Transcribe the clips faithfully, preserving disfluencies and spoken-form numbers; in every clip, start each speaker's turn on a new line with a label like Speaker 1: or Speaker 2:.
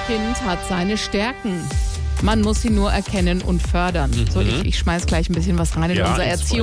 Speaker 1: Kind hat seine Stärken. Man muss sie nur erkennen und fördern. Mhm. So, ich, ich schmeiß gleich ein bisschen was rein in ja, unser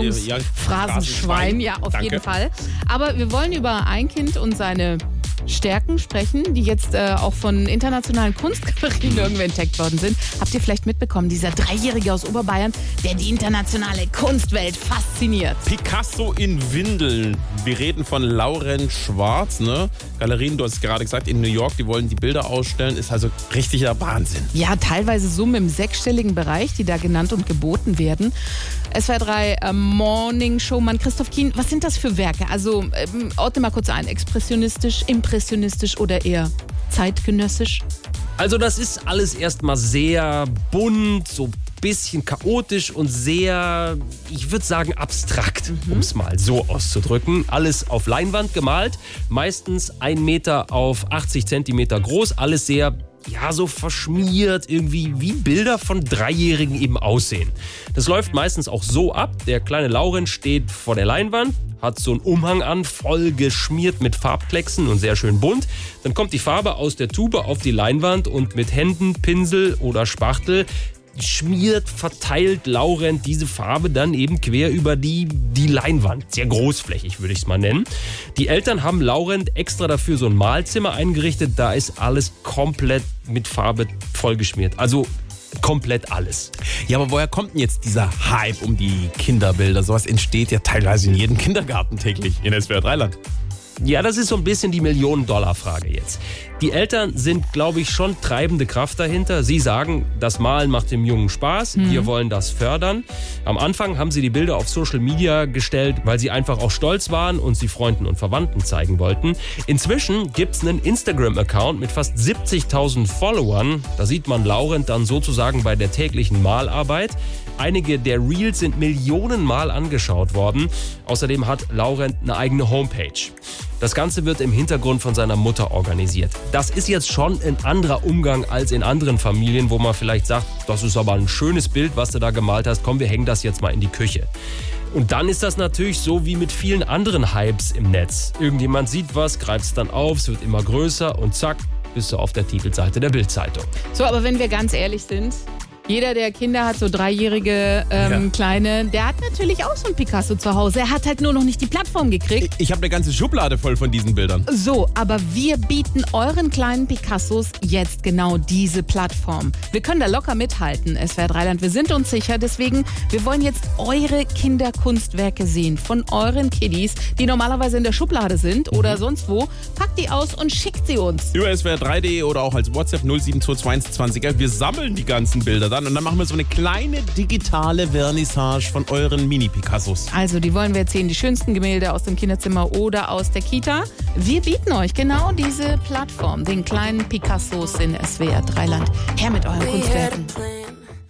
Speaker 1: Erziehungsphrasenschwein. Ja, auf Danke. jeden Fall. Aber wir wollen über ein Kind und seine Stärken sprechen, die jetzt äh, auch von internationalen Kunstgalerien irgendwie entdeckt worden sind. Habt ihr vielleicht mitbekommen, dieser Dreijährige aus Oberbayern, der die internationale Kunstwelt fasziniert.
Speaker 2: Picasso in Windeln. Wir reden von Lauren Schwarz, ne? Galerien, du hast es gerade gesagt, in New York, die wollen die Bilder ausstellen. Ist also richtiger Wahnsinn.
Speaker 1: Ja, teilweise Summen im sechsstelligen Bereich, die da genannt und geboten werden. S W R drei äh, Morning Showmann Christoph Kien, was sind das für Werke? Also ähm, ordne mal kurz ein. Expressionistisch, impressionistisch oder eher zeitgenössisch?
Speaker 3: Also das ist alles erstmal sehr bunt, so ein bisschen chaotisch und sehr, ich würde sagen, abstrakt, mhm. um es mal so auszudrücken. Alles auf Leinwand gemalt, meistens ein Meter auf achtzig Zentimeter groß, alles sehr, ja, so verschmiert, irgendwie wie Bilder von Dreijährigen eben aussehen. Das läuft meistens auch so ab, der kleine Lauren steht vor der Leinwand, hat so einen Umhang an, voll geschmiert mit Farbklecksen und sehr schön bunt. Dann kommt die Farbe aus der Tube auf die Leinwand und mit Händen, Pinsel oder Spachtel schmiert, verteilt Lauren diese Farbe dann eben quer über die, die Leinwand. Sehr großflächig, würde ich es mal nennen. Die Eltern haben Lauren extra dafür so ein Malzimmer eingerichtet. Da ist alles komplett mit Farbe vollgeschmiert. Also komplett alles.
Speaker 2: Ja, aber woher kommt denn jetzt dieser Hype um die Kinderbilder? Sowas entsteht ja teilweise in jedem Kindergarten täglich in S W R drei Land.
Speaker 3: Ja, das ist so ein bisschen die Millionen-Dollar-Frage jetzt. Die Eltern sind, glaube ich, schon treibende Kraft dahinter. Sie sagen, das Malen macht dem Jungen Spaß, mhm. wir wollen das fördern. Am Anfang haben sie die Bilder auf Social Media gestellt, weil sie einfach auch stolz waren und sie Freunden und Verwandten zeigen wollten. Inzwischen gibt es einen Instagram-Account mit fast siebzigtausend Followern. Da sieht man Lauren dann sozusagen bei der täglichen Malarbeit. Einige der Reels sind Millionenmal angeschaut worden. Außerdem hat Lauren eine eigene Homepage. Das Ganze wird im Hintergrund von seiner Mutter organisiert. Das ist jetzt schon ein anderer Umgang als in anderen Familien, wo man vielleicht sagt, das ist aber ein schönes Bild, was du da gemalt hast, komm, wir hängen das jetzt mal in die Küche. Und dann ist das natürlich so wie mit vielen anderen Hypes im Netz. Irgendjemand sieht was, greift es dann auf, es wird immer größer und zack, bist du auf der Titelseite der Bild-Zeitung.
Speaker 1: So, aber wenn wir ganz ehrlich sind, jeder, der Kinder hat, so dreijährige ähm, ja. Kleine, der hat natürlich auch so ein Picasso zu Hause. Er hat halt nur noch nicht die Plattform gekriegt.
Speaker 2: Ich, ich habe eine ganze Schublade voll von diesen Bildern.
Speaker 1: So, aber wir bieten euren kleinen Picassos jetzt genau diese Plattform. Wir können da locker mithalten, S W R drei Land. Wir sind uns sicher, deswegen, wir wollen jetzt eure Kinderkunstwerke sehen von euren Kiddies, die normalerweise in der Schublade sind mhm. oder sonst wo. Packt die aus und schickt sie uns.
Speaker 2: Über S W R drei punkt de oder auch als WhatsApp null sieben zwei zwei zwanzig. Wir sammeln die ganzen Bilder dann und dann machen wir so eine kleine digitale Vernissage von euren Mini-Picassos.
Speaker 1: Also die wollen wir jetzt sehen, die schönsten Gemälde aus dem Kinderzimmer oder aus der Kita. Wir bieten euch genau diese Plattform, den kleinen Picassos in S W R drei Land. Her mit euren Kunstwerken.